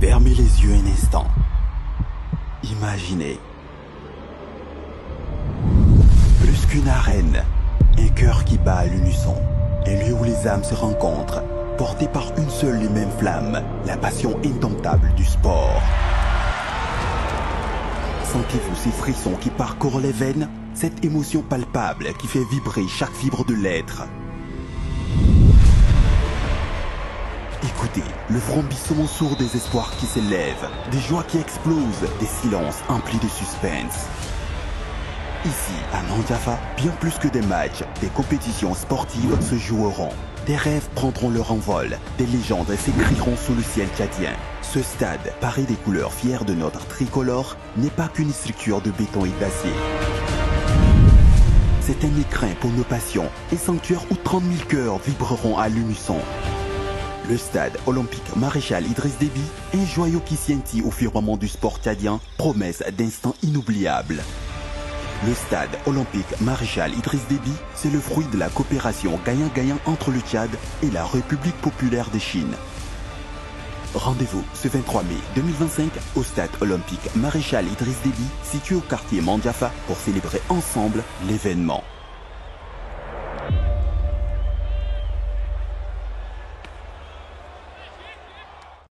Fermez les yeux un instant. Imaginez. Plus qu'une arène, un cœur qui bat à l'unisson. Un lieu où les âmes se rencontrent, portées par une seule et même flamme, la passion indomptable du sport. Sentez-vous ces frissons qui parcourent les veines, cette émotion palpable qui fait vibrer chaque fibre de l'être. Écoutez le frombissement sourd des espoirs qui s'élèvent, des joies qui explosent, des silences emplis de suspense. Ici, à Mandjafa, bien plus que des matchs, des compétitions sportives se joueront. Des rêves prendront leur envol, des légendes s'écriront sous le ciel tchadien. Ce stade, paré des couleurs fières de notre tricolore, n'est pas qu'une structure de béton et d'acier. C'est un écrin pour nos passions, un sanctuaire où 30 000 cœurs vibreront à l'unisson. Le stade olympique Maréchal Idriss Déby, un joyau qui scintille au firmament du sport tchadien, promesse d'instants inoubliables. Le stade olympique Maréchal Idriss Déby, c'est le fruit de la coopération gagnant-gagnant entre le Tchad et la République populaire de Chine. Rendez-vous ce 23 mai 2025 au stade olympique Maréchal Idriss Déby, situé au quartier Mandjafa, pour célébrer ensemble l'événement.